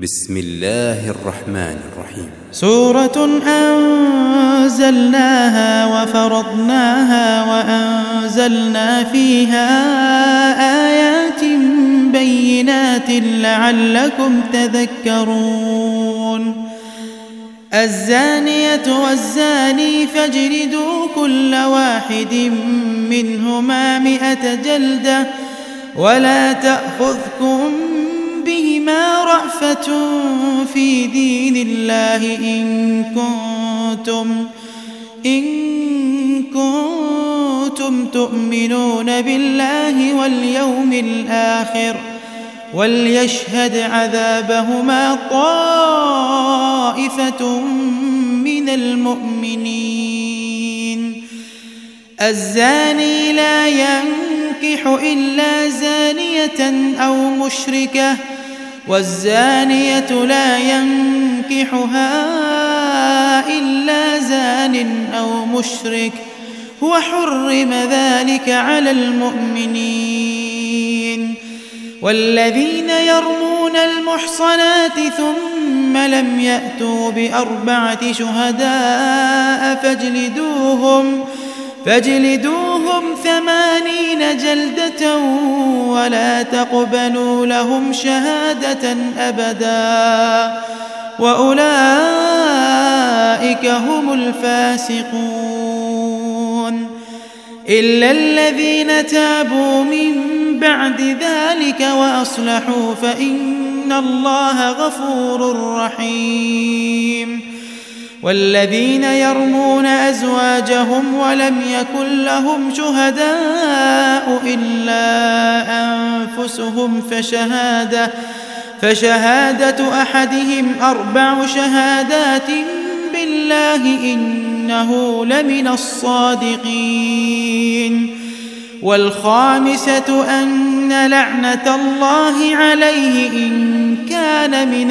بسم الله الرحمن الرحيم. سورة أنزلناها وفرضناها وأنزلنا فيها آيات بينات لعلكم تذكرون. الزانية والزاني فاجلدوا كل واحد منهما 100 جلدة ولا تأخذكم بهما رأفة في دين الله إن كنتم تؤمنون بالله واليوم الآخر وليشهد عذابهما طائفة من المؤمنين. الزاني لا ينكح إلا زانية أو مشركة والزانية لا ينكحها إلا زان أو مشرك وحرم ذلك على المؤمنين. والذين يرمون المحصنات ثم لم يأتوا ب4 شهداء فاجلدوهم 80 جلدة ولا تقبلوا لهم شهادة أبدا وأولئك هم الفاسقون. إلا الذين تابوا من بعد ذلك وأصلحوا فإن الله غفور رحيم. والذين يرمون أزواجهم ولم يكن لهم شهداء إلا أنفسهم فشهادة أحدهم 4 شهادات بالله إنه لمن الصادقين. والخامسة أن لعنة الله عليه إن كان من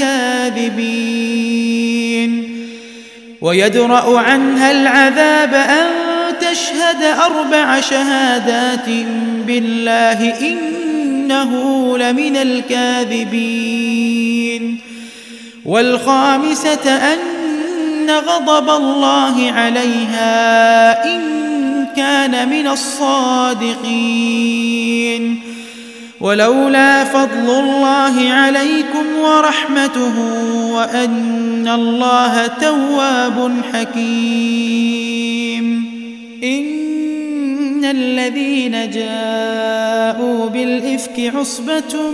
الكاذبين. ويدرأ عنها العذاب أن تشهد 4 شهادات بالله إنه لمن الكاذبين. والخامسة أن غضب الله عليها إن كان من الصادقين. ولولا فضل الله عليكم ورحمته وأن الله تواب حكيم. إن الذين جاءوا بالإفك عصبة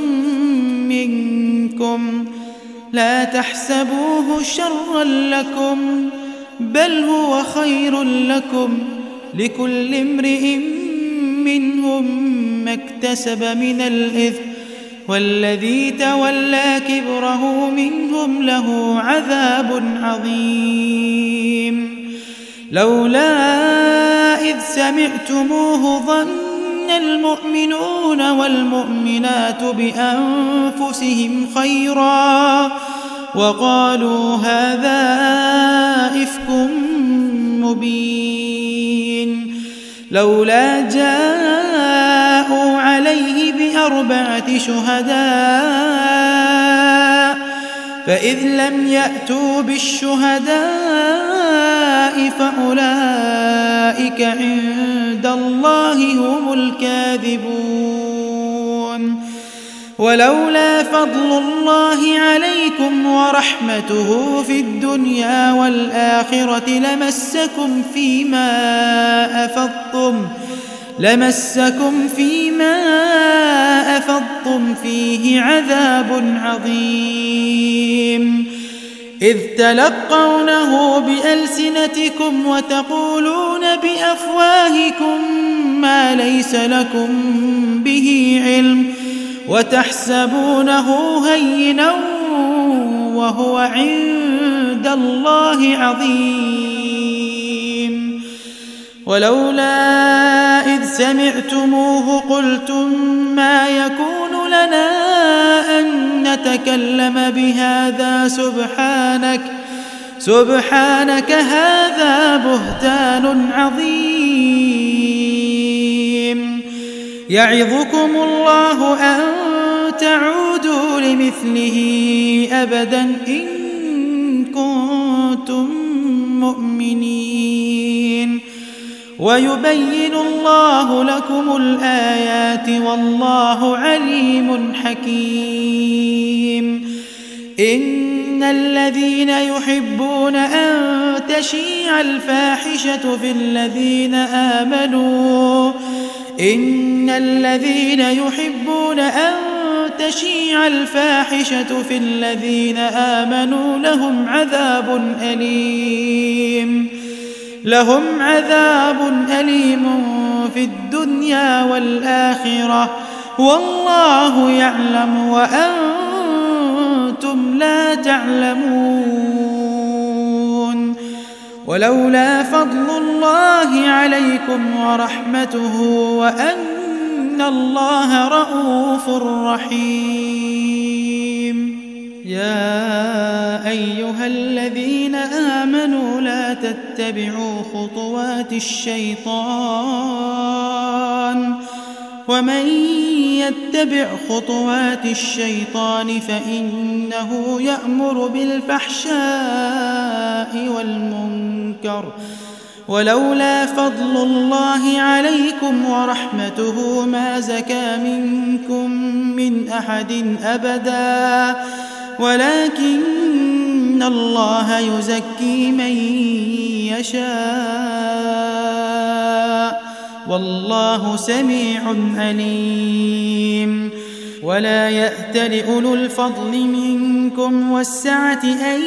منكم لا تحسبوه شرا لكم بل هو خير لكم لكل امرئ منهم ما اكتسب من الإثم والذي تولى كبره منهم له عذاب عظيم. لولا إذ سمعتموه ظن المؤمنون والمؤمنات بأنفسهم خيرا وقالوا هذا إفك مبين. لولا جاءوا عليه ب4 شهداء فإذ لم يأتوا بالشهداء فأولئك عند الله هم الكاذبون. ولولا فضل الله عليكم ورحمته في الدنيا والآخرة لمسكم فيما أفضتم فيه عذاب عظيم. إذ تلقونه بألسنتكم وتقولون بأفواهكم ما ليس لكم به علم وتحسبونه هينا وهو عند الله عظيم. ولولا إذ سمعتموه قلتم ما يكون لنا أن نتكلم بهذا سبحانك هذا بهتان عظيم. يعظكم الله أن تعودوا لمثله أبدا إن كنتم مؤمنين ويبين الله لكم الآيات والله عليم حكيم إن الذين يحبون أن تشيع الفاحشة في الذين آمنوا لهم عذاب أليم في الدنيا والآخرة والله يعلم وأنتم لا تعلمون ولولا فضل الله عليكم ورحمته وأن الله رؤوف رحيم يا أيها الذين آمنوا لا تتبعوا خطوات الشيطان ومن يتبع خطوات الشيطان فإنه يأمر بالفحشاء والمنكر ولولا فضل الله عليكم ورحمته ما زكى منكم من أحد أبدا ولكن الله يزكي من يشاء والله سميع عليم ولا يأتل أولو الفضل منكم والسعة أن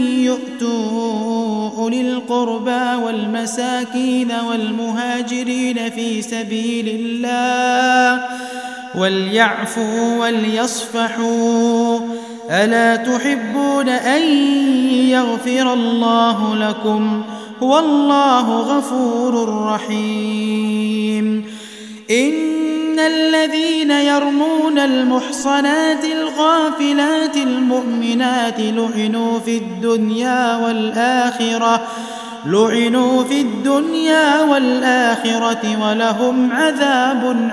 يؤتوا أولي القربى والمساكين والمهاجرين في سبيل الله وليعفوا وليصفحوا ألا تحبون أن يغفر الله لكم والله غفور رحيم إن الذين يرمون المحصنات الغافلات المؤمنات لعنوا في الدنيا والآخرة ولهم عذاب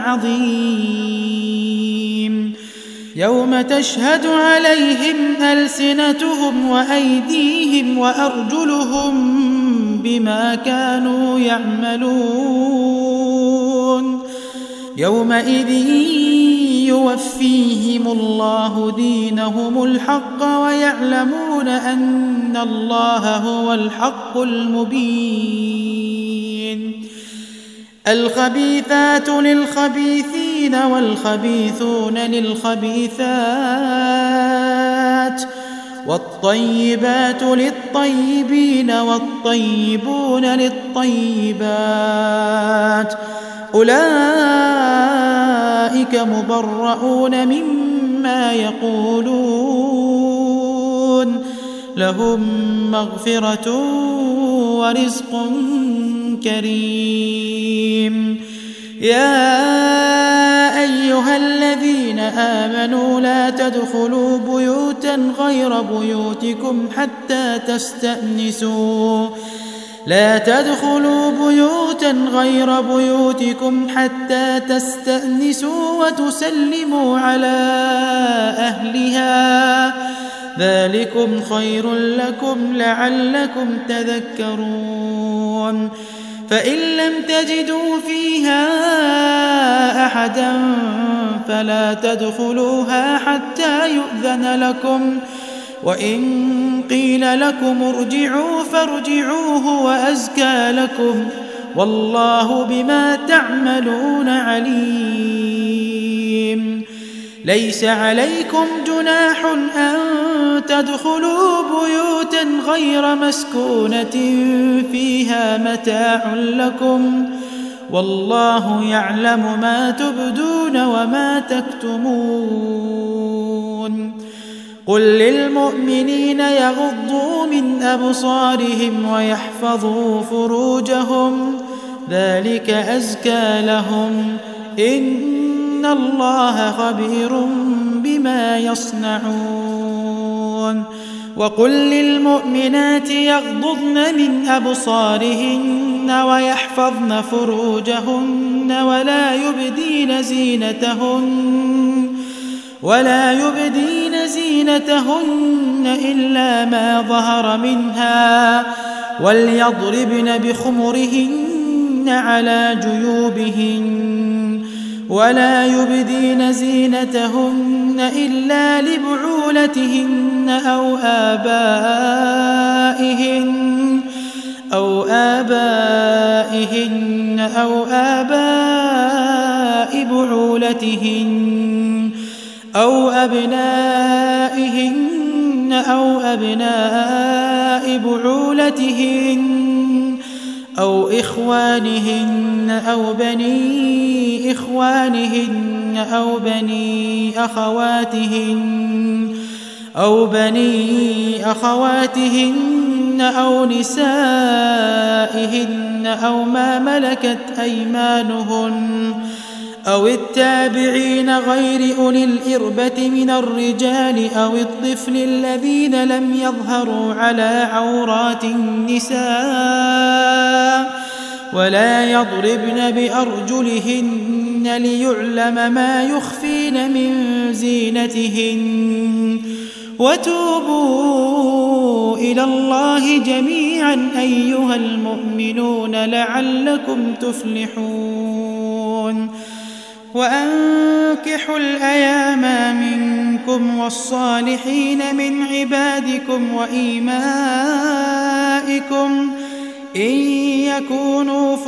عظيم يوم تشهد عليهم ألسنتهم وأيديهم وأرجلهم بما كانوا يعملون يومئذ يوفيهم الله دينهم الحق ويعلمون أن الله هو الحق المبين الخبيثات للخبيثين والخبيثون للخبيثات والطيبات للطيبين والطيبون للطيبات أولئك مبرؤون مما يقولون لهم مغفرة ورزق كريم يا أيها الذين آمنوا لا تدخلوا بيوتا غير بيوتكم حتى تستأنسوا وتسلموا على أهلها ذلكم خير لكم لعلكم تذكرون فإن لم تجدوا فيها أحدا فلا تدخلوها حتى يؤذن لكم وإن قيل لكم ارجعوا فارجعوا هو أزكى لكم والله بما تعملون عليم ليس عليكم جناح أن تدخلوا بيوتا غير مسكونة فيها متاع لكم والله يعلم ما تبدون وما تكتمون قل للمؤمنين يغضوا من أبصارهم ويحفظوا فروجهم ذلك أزكى لهم إن الله خبير بما يصنعون وقل للمؤمنات يغضضن من أبصارهن ويحفظن فروجهن ولا يبدين زينتهن إلا ما ظهر منها وليضربن بخمرهن على جيوبهن ولا يبدين زينتهن إلا لبعولتهن أو آبائهن أو آباء بعولتهن أو أبنائهن أو أبناء بعولتهن أو إخوانهن أو بني إخوانهن أو بني أخواتهن أو نسائهن أو ما ملكت أيمانهن أو التابعين غير أولي الإربة من الرجال أو الطفل الذين لم يظهروا على عورات النساء ولا يضربن بأرجلهن ليعلم ما يخفين من زينتهن وتوبوا إلى الله جميعا أيها المؤمنون لعلكم تفلحون وأنكحوا الأيام منكم والصالحين من عبادكم وإيمائكم إن يكونوا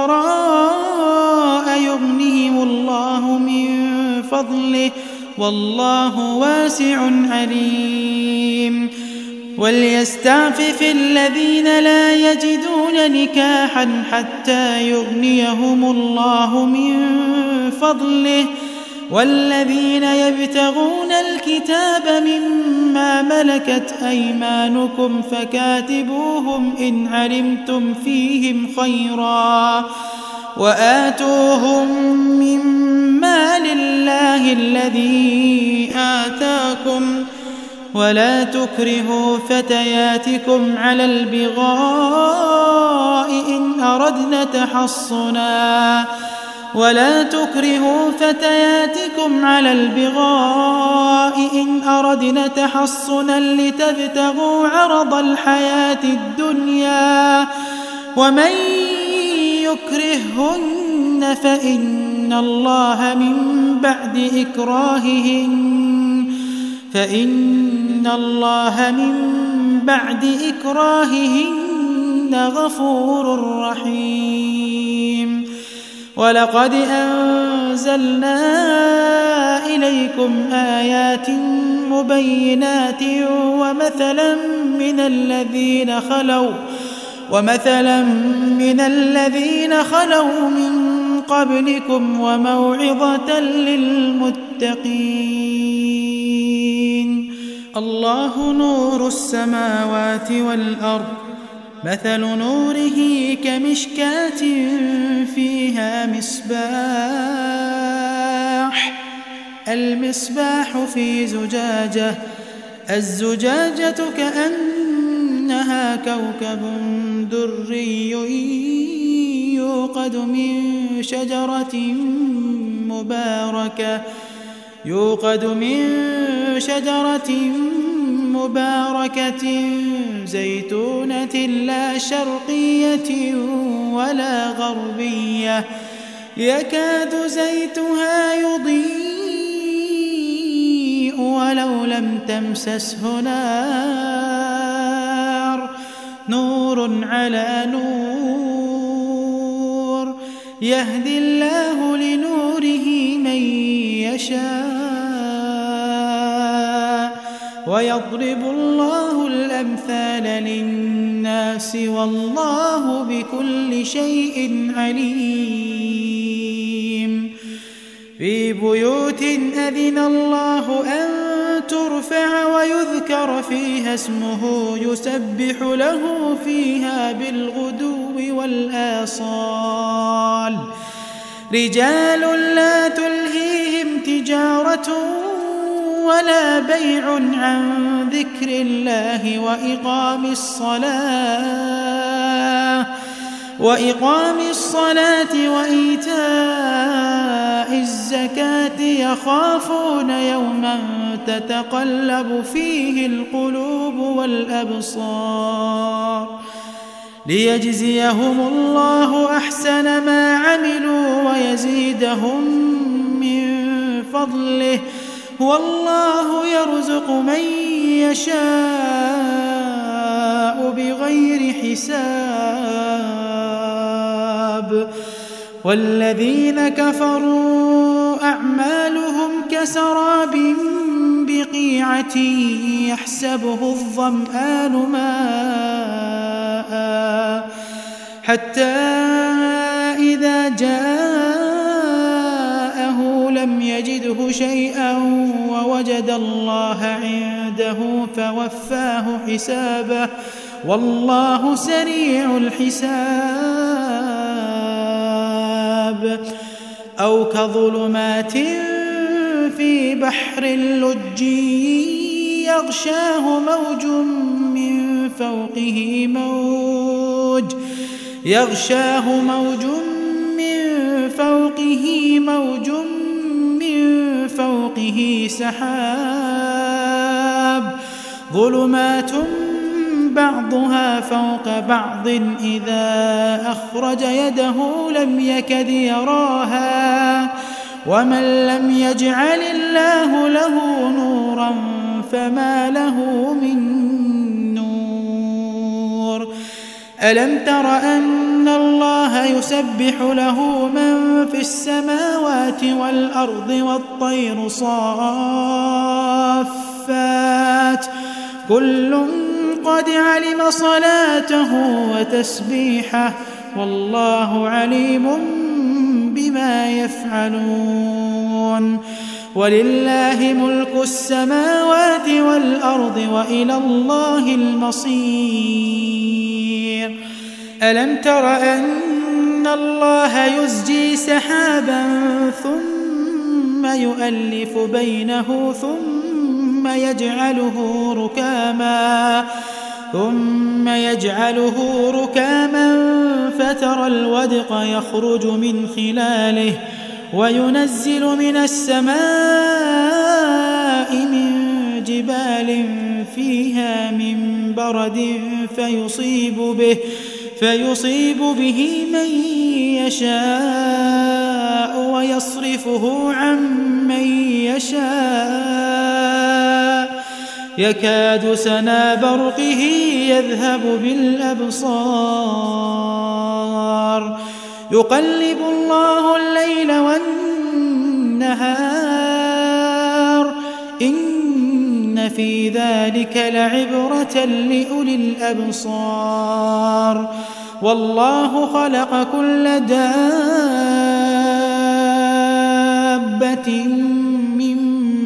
فقراء يغنيهم الله من فضله والله واسع عليم وليستعفف الذين لا يجدون نكاحا حتى يغنيهم الله من فضله والذين يبتغون الكتاب مما ملكت أيمانكم فكاتبوهم إن علمتم فيهم خيرا وآتوهم مما لله الذي آتاكم ولا تكرهوا فتياتكم على البغاء إن أردنا تحصنا لتبتغوا عرض الحياة الدنيا ومن يكرههن فإن الله من بعد إكراههن غفور رحيم ولقد أنزلنا إليكم آيات مبينات ومثلا من الذين خلوا من قبلكم وموعظة للمتقين الله نور السماوات والأرض مثل نوره كمشكاة فيها المصباح في زجاجة الزجاجة كأنها كوكب دري يوقد من شجرة مباركة زيتونة لا شرقية ولا غربية يكاد زيتها يضيء ولو لم تمسسه نار نور على نور يهدي الله لنوره من يشاء ويضرب الله الأمثال للناس والله بكل شيء عليم في بيوت أذن الله أن ترفع ويذكر فيها اسمه يسبح له فيها بالغدو والآصال رجال لا تلهيهم تجارة ولا بيع عن وإقام الصلاة وإيتاء الزكاة يخافون يوما تتقلب فيه القلوب والأبصار ليجزيهم الله أحسن ما عملوا ويزيدهم من فضله والله يرزق من يشاء بغير حساب والذين كفروا أعمالهم كسراب بقيعة يحسبه الظمآن ماء حتى إذا جاءه لم يجده شيئا ووجد الله عنده فوفاه حسابه والله سريع الحساب أو كظلمات في بحر لج يغشاه موج من فوقه سحاب ظلمات بعضها فوق بعض إذا أخرج يده لم يكد يراها ومن لم يجعل الله له نورا فما له من نور ألم تر أن الله يسبح له من في السماوات والأرض والطير صافات كل قد علم صلاته وتسبيحه والله عليم بما يفعلون ولله ملك السماوات والأرض وإلى الله المصير ألم تر أن الله يزجي سحابا ثم يؤلف بينه ثم يجعله ركاما فترى الودق يخرج من خلاله وينزل من السماء من جبال فيها من برد فيصيب به من يشاء ويصرفه عن من يشاء يكاد سنا برقه يذهب بالأبصار يقلب الله الليل والنهار إن في ذلك لعبرة لأولي الأبصار والله خلق كل دابة من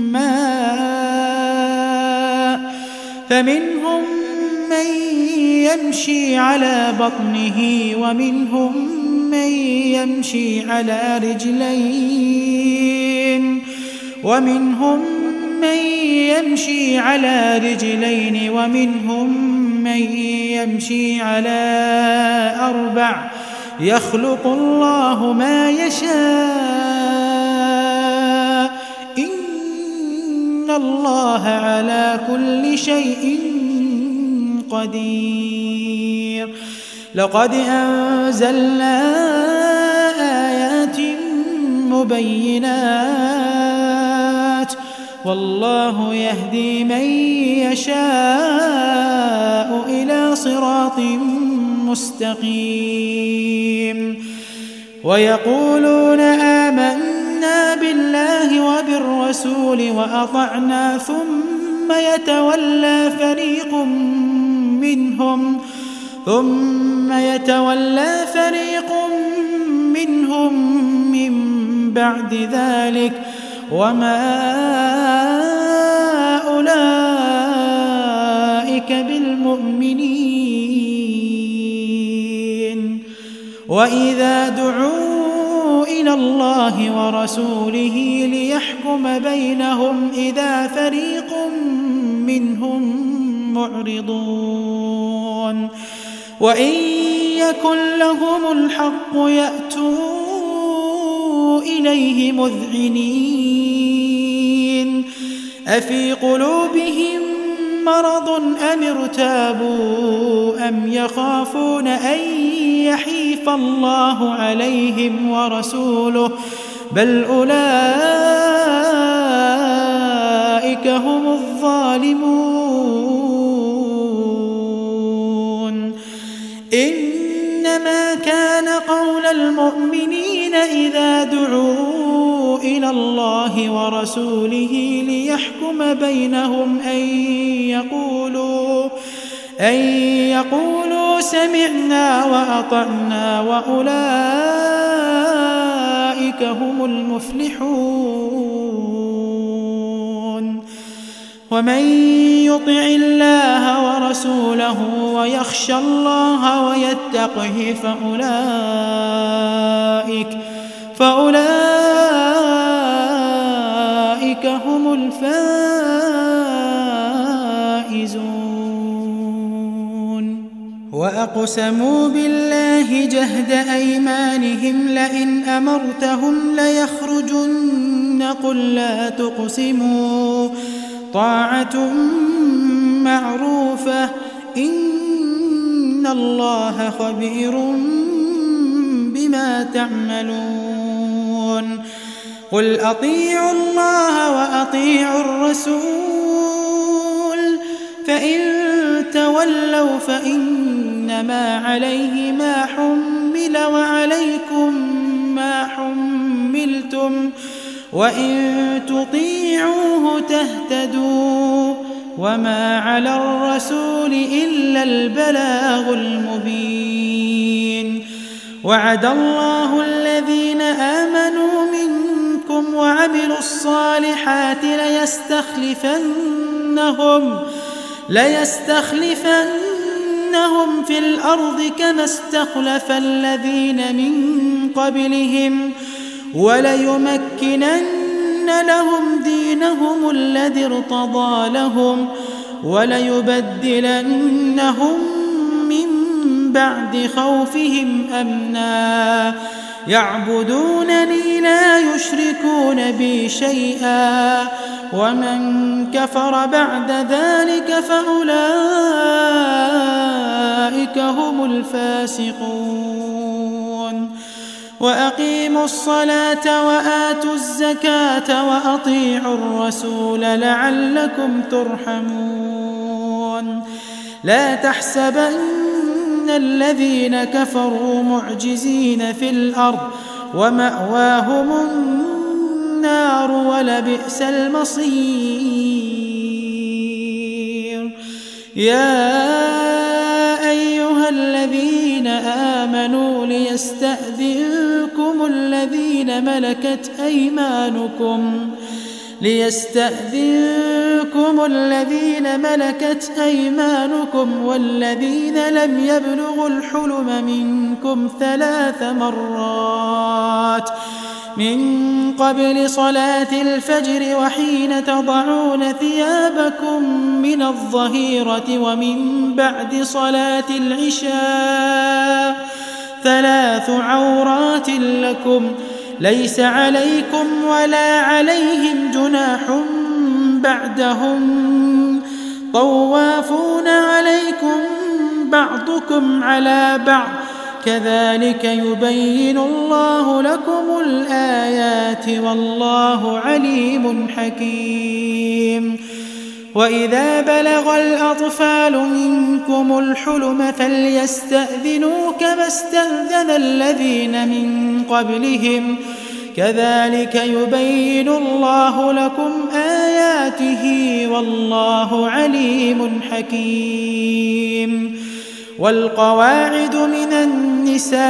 ماء فمنهم من يمشي على بطنه ومنهم من يمشي على رجلين ومنهم من يمشي على أربع يخلق الله ما يشاء إن الله على كل شيء قدير لقد أنزلنا آيات مبينات والله يهدي من يشاء إلى صراط مستقيم ويقولون آمنا بالله وبالرسول وأطعنا ثم يتولى فريق منهم من بعد ذلك وما أولئك بالمؤمنين وإذا دعوا إلى الله ورسوله ليحكم بينهم إذا فريق منهم معرضون وإن يكن لهم الحق يأتوا إليه مذعنين أفي قلوبهم مرض أم ارتابوا أم يخافون أن يحيف الله عليهم ورسوله بل أولئك هم الظالمون إنما كان قول المؤمنين إذا دعوا إلى الله ورسوله ليحكم بينهم أن يقولوا سمعنا وأطعنا وأولئك هم المفلحون ومن يطع الله ورسوله ويخشى الله ويتقه فأولئك هم الفائزون وأقسموا بالله جهد أيمانهم لئن أمرتهم ليخرجن قل لا تقسموا طاعة معروفة إن الله خبير بما تعملون قل أطيعوا الله وأطيعوا الرسول فإن تولوا فإنما عليه ما حمل وعليكم ما حملتم وإن تطيعوه تهتدوا وما على الرسول إلا البلاغ المبين وعد الله الذين آمنوا منكم وعملوا الصالحات ليستخلفنهم في الأرض كما استخلف الذين من قبلهم وليمكنن لهم دينهم الذي ارتضى لهم وليبدلنهم من بعد خوفهم أمنا يعبدونني لا يشركون بي شيئا ومن كفر بعد ذلك فأولئك هم الفاسقون وأقيموا الصلاة وآتوا الزكاة وأطيعوا الرسول لعلكم ترحمون لا تحسبن الذين كفروا معجزين في الأرض ومأواهم النار ولبئس المصير يا أيها الذين آمنوا ليستأذنكم الذين ملكت أيمانكم والذين لم يبلغوا الحلم منكم 3 مرات من قبل صلاة الفجر وحين تضعون ثيابكم من الظهيرة ومن بعد صلاة العشاء 3 عورات لكم ليس عليكم ولا عليهم جناح بعدهم طوافون عليكم بعضكم على بعض كذلك يبين الله لكم الآيات والله عليم حكيم وإذا بلغ الأطفال منكم الحلم فليستأذنوا كما استأذن الذين من قبلهم كذلك يبين الله لكم آياته والله عليم حكيم والقواعد من النساء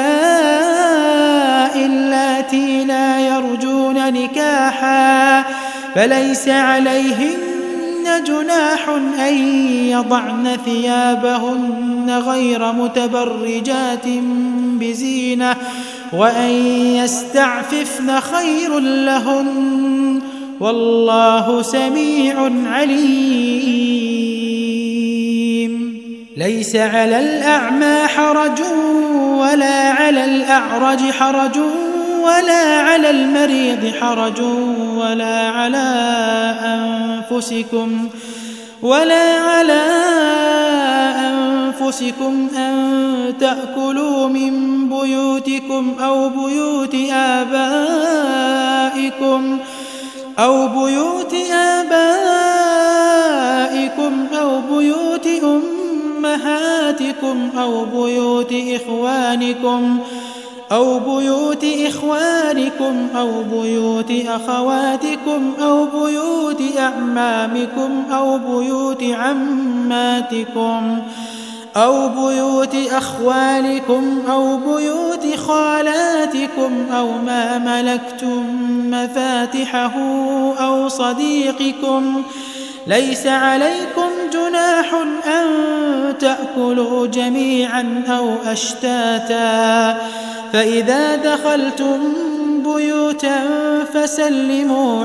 اللاتي لا يرجون نكاحا فليس عليهن جناح أن يضعن ثيابهن غير متبرجات بزينة وأن يستعففن خير لهن والله سميع عليم ليس على الأعمى حرج ولا على الأعرج حرج ولا على المريض حرج ولا على أنفسكم أن تأكلوا من بيوتكم أو بيوت آبائكم أو بيوت أمهاتكم أو بيوت إخوانكم أو بيوت أخواتكم أو بيوت أعمامكم أو بيوت عماتكم أو بيوت أخوالكم أو بيوت خالاتكم أو ما ملكتم مفاتحه أو صديقكم. ليس عليكم جناح أن تأكلوا جميعا أو أشتاتا، فإذا دخلتم بيوتا فسلموا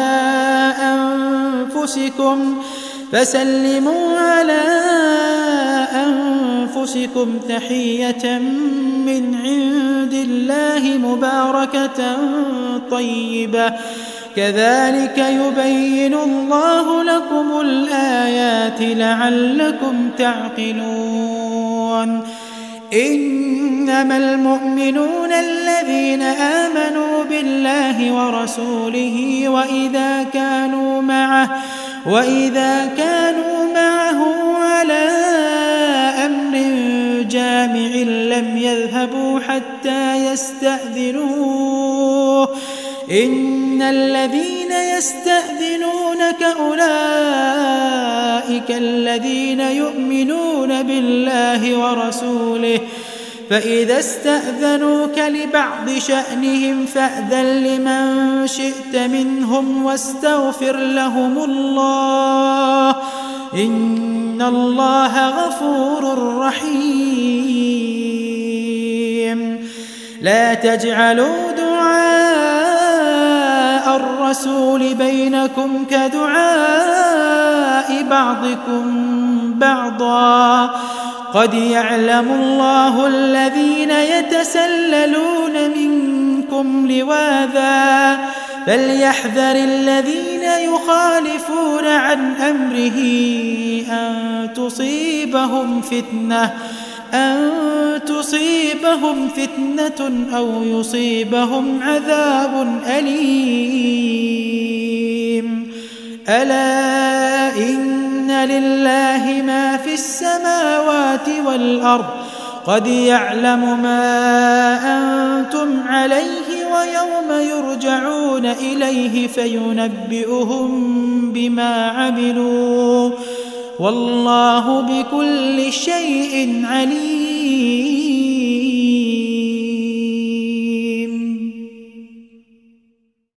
على أنفسكم تحية من عند الله مباركة طيبة، كذلك يبين الله لكم الآيات لعلكم تعقلون. إنما المؤمنون الذين آمنوا بالله ورسوله وإذا كانوا معه على أمر جامع لم يذهبوا حتى يستأذنوه. إن الذين يستأذنونك أولئك الذين يؤمنون بالله ورسوله، فإذا استأذنوك لبعض شأنهم فأذن لمن شئت منهم واستغفر لهم الله، إن الله غفور رحيم. لا تجعلوا دعاء الرسول بينكم كدعاء بعضكم بعضا، قد يعلم الله الذين يتسللون منكم لواذا، فليحذر الذين يخالفون عن أمره أن تصيبهم فتنة أو يصيبهم عذاب أليم. ألا إن لله ما في السماوات والأرض، قد يعلم ما أنتم عليه ويوم يرجعون إليه فينبئهم بما عملوا، والله بكل شيء عليم.